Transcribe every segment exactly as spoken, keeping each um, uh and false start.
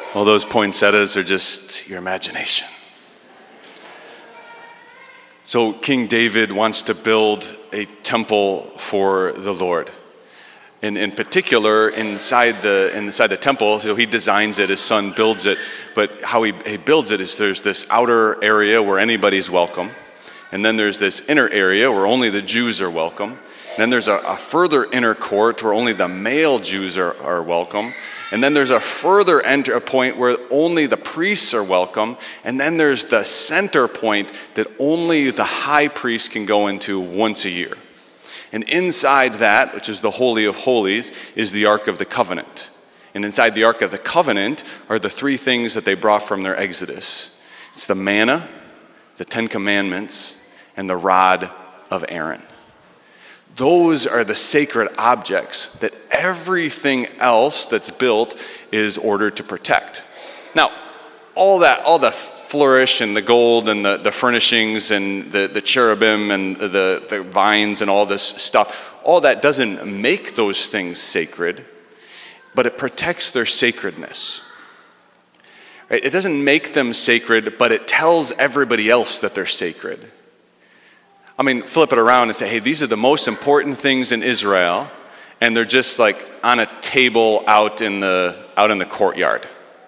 All those poinsettias are just your imagination. So King David wants to build a temple for the Lord. And in particular, inside the inside the temple, so he designs it, his son builds it, but how he, he builds it is there's this outer area where anybody's welcome, and then there's this inner area where only the Jews are welcome, and then there's a, a further inner court where only the male Jews are, are welcome, and then there's a further enter a point where only the priests are welcome, and then there's the center point that only the high priest can go into once a year. And inside that, which is the Holy of Holies, is the Ark of the Covenant. And inside the Ark of the Covenant are the three things that they brought from their Exodus. It's the manna, the Ten Commandments, and the rod of Aaron. Those are the sacred objects that everything else that's built is ordered to protect. Now, all that, all the flourish and the gold and the, the furnishings and the, the cherubim and the, the vines and all this stuff, all that doesn't make those things sacred, but it protects their sacredness. Right? It doesn't make them sacred, but it tells everybody else that they're sacred. I mean, flip it around and say, hey, these are the most important things in Israel, and they're just like on a table out in the out in the courtyard.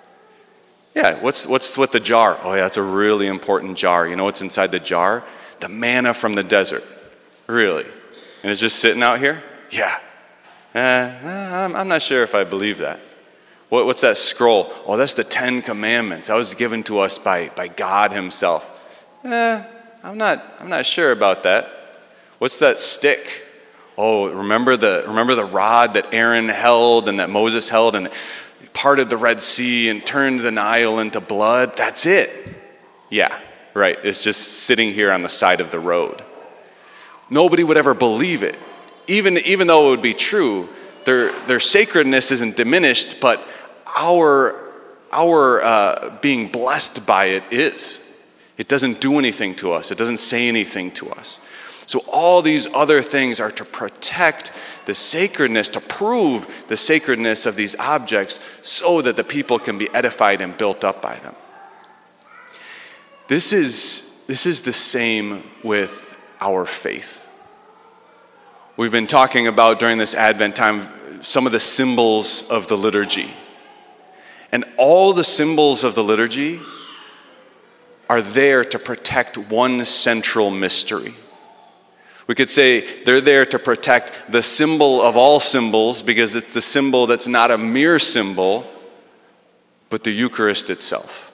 Yeah, what's what's with the jar? Oh yeah, it's a really important jar. You know what's inside the jar? The manna from the desert. Really? And it's just sitting out here? Yeah. Uh, I'm, I'm not sure if I believe that. What, what's that scroll? Oh, that's the Ten Commandments. That was given to us by, by God himself. Eh, I'm not I'm not sure about that. What's that stick? Oh, remember the remember the rod that Aaron held and that Moses held and parted the Red Sea and turned the Nile into blood? That's it. Yeah, right. It's just sitting here on the side of the road. Nobody would ever believe it. Even, even though it would be true, their, their sacredness isn't diminished, but our, our uh, being blessed by it is. It doesn't do anything to us. It doesn't say anything to us. So all these other things are to protect the sacredness, to prove the sacredness of these objects so that the people can be edified and built up by them. This is, this is the same with our faith. We've been talking about during this Advent time some of the symbols of the liturgy. And all the symbols of the liturgy are there to protect one central mystery. We could say they're there to protect the symbol of all symbols because it's the symbol that's not a mere symbol, but the Eucharist itself.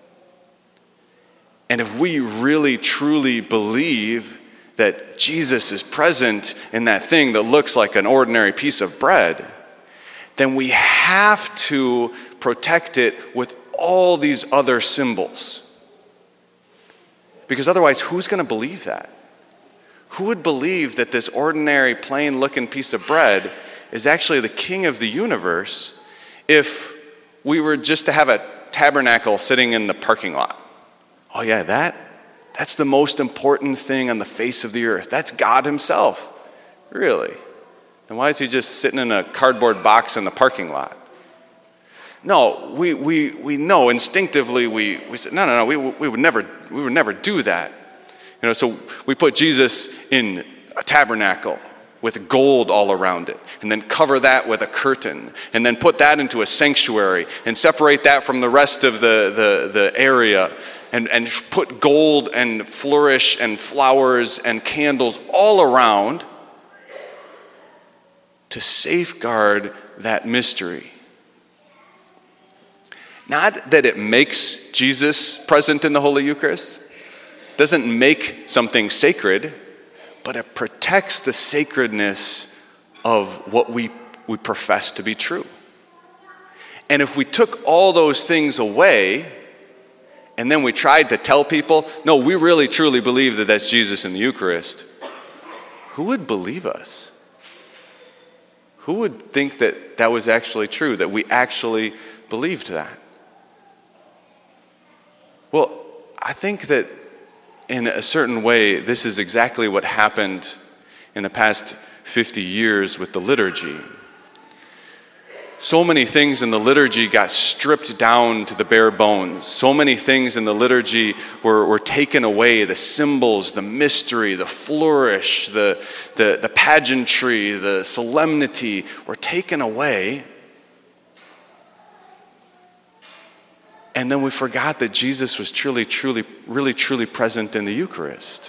And if we really truly believe that Jesus is present in that thing that looks like an ordinary piece of bread, then we have to protect it with all these other symbols. Because otherwise, who's going to believe that? Who would believe that this ordinary, plain-looking piece of bread is actually the king of the universe if we were just to have a tabernacle sitting in the parking lot? Oh yeah, that, that's the most important thing on the face of the earth. That's God himself. Really? Then why is he just sitting in a cardboard box in the parking lot? No, we we we know instinctively we, we said, no, no, no, we we would never we would never do that. You know, so we put Jesus in a tabernacle with gold all around it, and then cover that with a curtain, and then put that into a sanctuary, and separate that from the rest of the, the, the area, and, and put gold and flourish and flowers and candles all around to safeguard that mystery. Not that it makes Jesus present in the Holy Eucharist, doesn't make something sacred, but it protects the sacredness of what we, we profess to be true. And if we took all those things away, and then we tried to tell people, no, we really truly believe that that's Jesus in the Eucharist, who would believe us? Who would think that that was actually true, that we actually believed that? Well, I think that in a certain way, this is exactly what happened in the past fifty years with the liturgy. so many things in the liturgy got stripped down to the bare bones. So many things in the liturgy were, were taken away. The symbols, the mystery, the flourish, the, the, the pageantry, the solemnity were taken away. And then we forgot that Jesus was truly, truly, really, truly present in the Eucharist.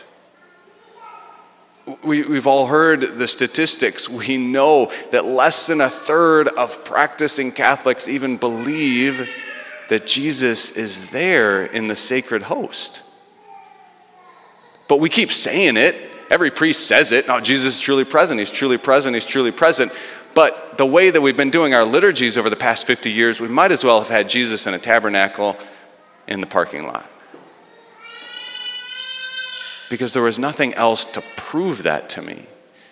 We, we've all heard the statistics. We know that less than a third of practicing Catholics even believe that Jesus is there in the sacred host. But we keep saying it. Every priest says it. No, Jesus is truly present. He's truly present. He's truly present. But the way that we've been doing our liturgies over the past fifty years, we might as well have had Jesus in a tabernacle in the parking lot. Because there was nothing else to prove that to me.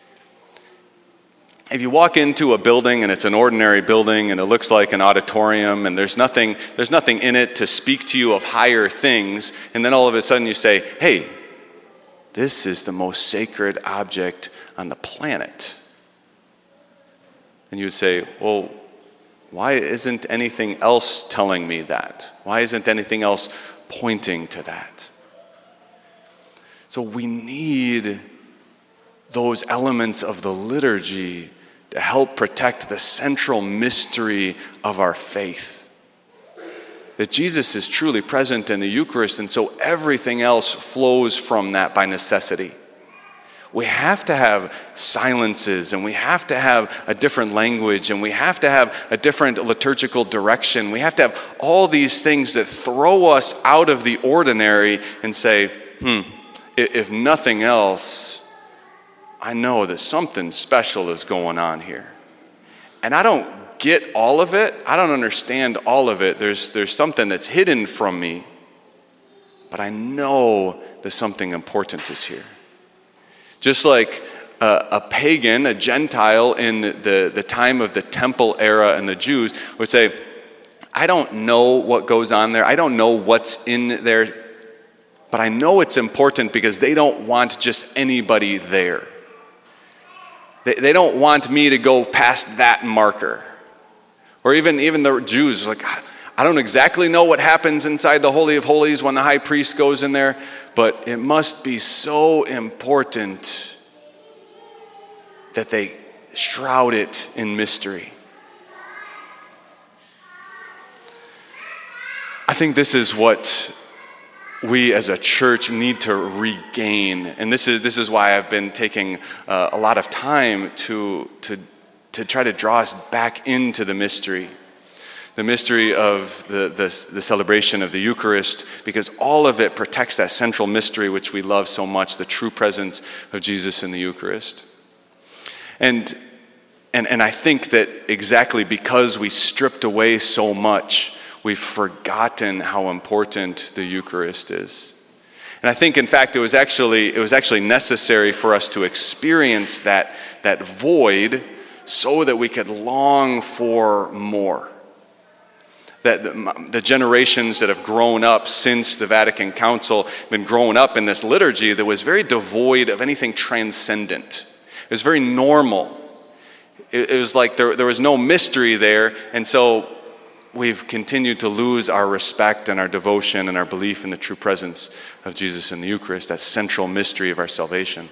If you walk into a building and it's an ordinary building and it looks like an auditorium and there's nothing, there's nothing in it to speak to you of higher things, and then all of a sudden you say, hey, this is the most sacred object on the planet. And you would say, well, why isn't anything else telling me that? Why isn't anything else pointing to that? So we need those elements of the liturgy to help protect the central mystery of our faith. That Jesus is truly present in the Eucharist, and so everything else flows from that by necessity. We have to have silences, and we have to have a different language, and we have to have a different liturgical direction. We have to have all these things that throw us out of the ordinary and say, hmm, if nothing else, I know that something special is going on here. And I don't get all of it. I don't understand all of it. There's, there's something that's hidden from me, but I know that something important is here. Just like a, a pagan, a Gentile in the, the time of the temple era and the Jews would say, I don't know what goes on there. I don't know what's in there. But I know it's important because they don't want just anybody there. They, they don't want me to go past that marker. Or even, even the Jews, like, I don't exactly know what happens inside the Holy of Holies when the high priest goes in there, but it must be so important that they shroud it in mystery. I think this is what we as a church need to regain. And this is this is why I've been taking uh, a lot of time to, to, to try to draw us back into the mystery. The mystery of the, the, the celebration of the Eucharist, because all of it protects that central mystery which we love so much, the true presence of Jesus in the Eucharist. And, and, and I think that exactly because we stripped away so much, we've forgotten how important the Eucharist is. And I think, in fact, it was actually it was actually necessary for us to experience that, that void so that we could long for more. That the, the generations that have grown up since the Vatican Council have been growing up in this liturgy that was very devoid of anything transcendent. It was very normal. It, it was like there, there was no mystery there, and so we've continued to lose our respect and our devotion and our belief in the true presence of Jesus in the Eucharist, that central mystery of our salvation.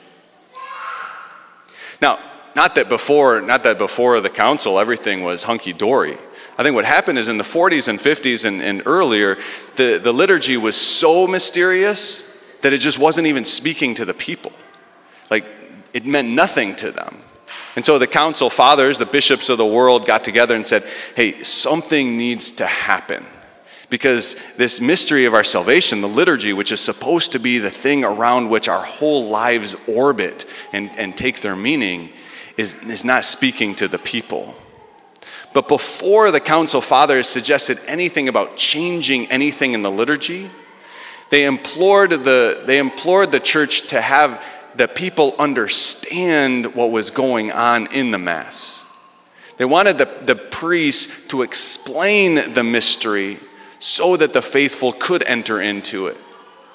Now, not that before, not that before the council everything was hunky-dory. I think what happened is in the forties and fifties and, and earlier, the, the liturgy was so mysterious that it just wasn't even speaking to the people. Like, it meant nothing to them. And so the council fathers, the bishops of the world, got together and said, hey, something needs to happen. Because this mystery of our salvation, the liturgy, which is supposed to be the thing around which our whole lives orbit and, and take their meaning, is, is not speaking to the people. But before the council fathers suggested anything about changing anything in the liturgy, they implored the, they implored the church to have the people understand what was going on in the Mass. They wanted the, the priest to explain the mystery so that the faithful could enter into it.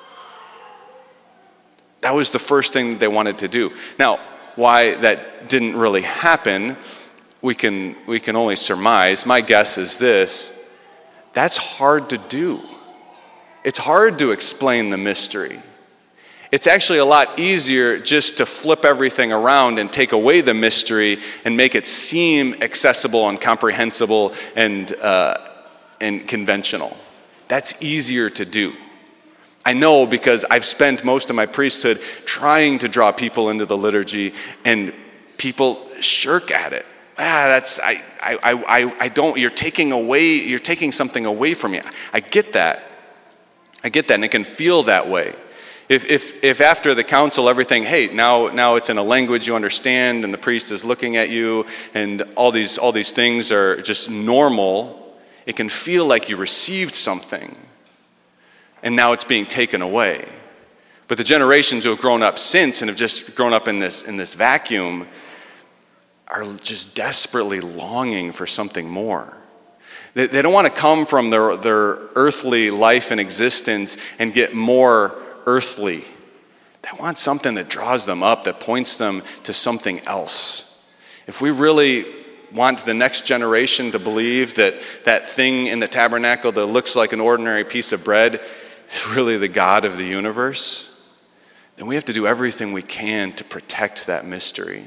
That was the first thing that they wanted to do. Now, why that didn't really happen we can we can only surmise. My guess is this: that's hard to do. It's hard to explain the mystery. It's actually a lot easier just to flip everything around and take away the mystery and make it seem accessible and comprehensible and uh, and conventional. That's easier to do. I know, because I've spent most of my priesthood trying to draw people into the liturgy, and people shirk at it. Ah, that's I I I I don't. You're taking away. You're taking something away from me. I get that. I get that, and it can feel that way. If if if after the council everything, hey, now now it's in a language you understand, and the priest is looking at you, and all these all these things are just normal, it can feel like you received something, and now it's being taken away. But the generations who have grown up since and have just grown up in this in this vacuum are just desperately longing for something more. They, they don't want to come from their their earthly life and existence and get more earthly. They want something that draws them up, that points them to something else. If we really want the next generation to believe that that thing in the tabernacle that looks like an ordinary piece of bread is really the God of the universe, then we have to do everything we can to protect that mystery.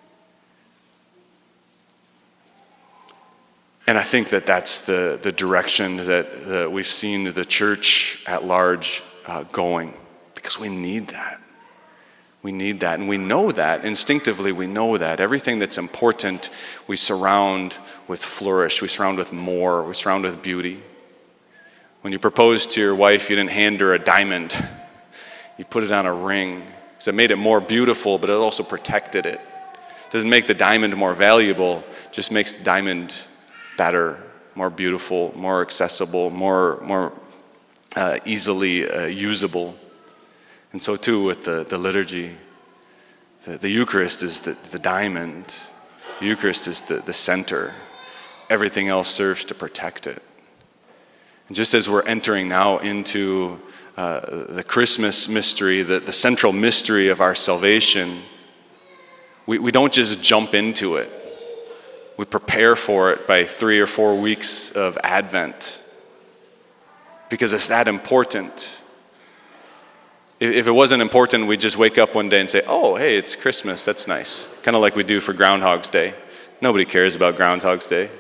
And I think that that's the, the direction that, that we've seen the church at large uh, going. Because we need that. We need that. And we know that. Instinctively, we know that. Everything that's important, we surround with flourish. We surround with more. We surround with beauty. When you proposed to your wife, you didn't hand her a diamond. You put it on a ring. Because it made it more beautiful, but it also protected it. It doesn't make the diamond more valuable. It just makes the diamond better, more beautiful, more accessible, more, more uh, easily uh, usable. And so too with the, the liturgy. The, the Eucharist is the, the diamond. The Eucharist is the, the center. Everything else serves to protect it. And just as we're entering now into uh, the Christmas mystery, the, the central mystery of our salvation, we, we don't just jump into it. We prepare for it by three or four weeks of Advent because it's that important. If it wasn't important, we'd just wake up one day and say, oh, hey, it's Christmas, that's nice. Kind of like we do for Groundhog's Day. Nobody cares about Groundhog's Day.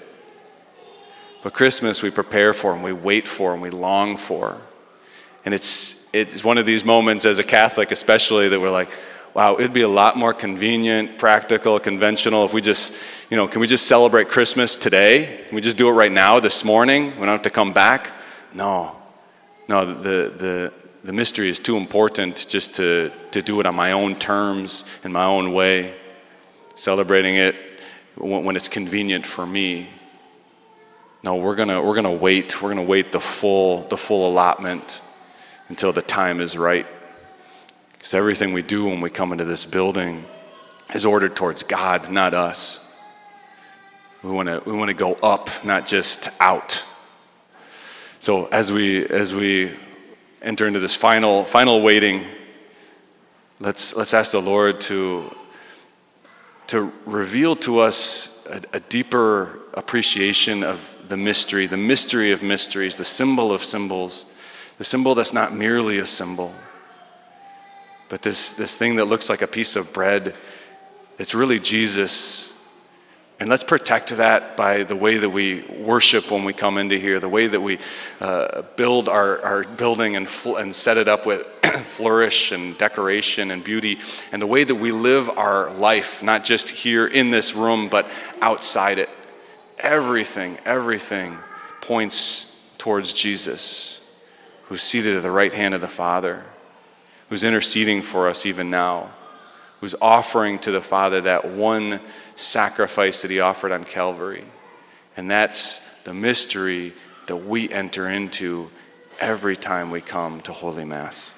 But Christmas we prepare for and we wait for and we long for. And it's it's one of these moments as a Catholic especially that we're like, wow, it'd be a lot more convenient, practical, conventional if we just, you know, can we just celebrate Christmas today? Can we just do it right now, this morning? We don't have to come back? No. No, the the The mystery is too important just to, to do it on my own terms, in my own way, celebrating it when, when it's convenient for me. No, we're gonna we're gonna wait. We're gonna wait the full the full allotment until the time is right. Because everything we do when we come into this building is ordered towards God, not us. We want to we want to go up, not just out. So as we as we enter into this final final waiting, let's let's ask the Lord to to reveal to us a, a deeper appreciation of the mystery, the mystery of mysteries, the symbol of symbols, the symbol that's not merely a symbol, but this this thing that looks like a piece of bread. It's really Jesus. And let's protect that by the way that we worship when we come into here, the way that we uh, build our, our building and, fl- and set it up with flourish and decoration and beauty, and the way that we live our life, not just here in this room, but outside it. Everything, everything points towards Jesus, who's seated at the right hand of the Father, who's interceding for us even now, who's offering to the Father that one sacrifice that he offered on Calvary. And that's the mystery that we enter into every time we come to Holy Mass.